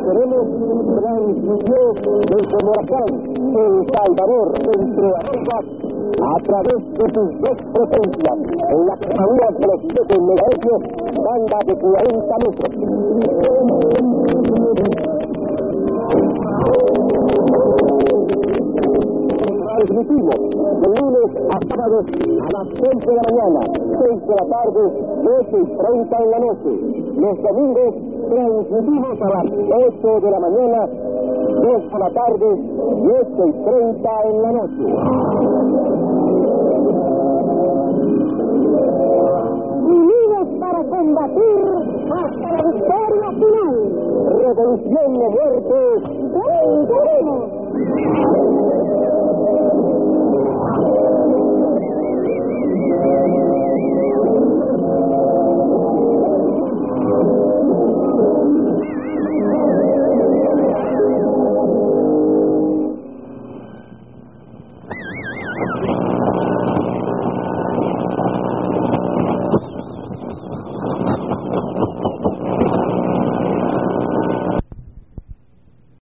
queremos transmitió desde Morazán, El Salvador, entre Américas, a través de sus dos frecuencias, en la compañía de los 7 megahercios, banda de 40 metros. Transmitimos de lunes a sábados a las 11 de la mañana, 6 de la tarde, 12:30 en la noche. Los domingos transmitimos a las 8 de la mañana, 2 de la tarde, 8:30 en la noche. Unidos para combatir hasta la victoria final. Revolución o muerte, venceremos.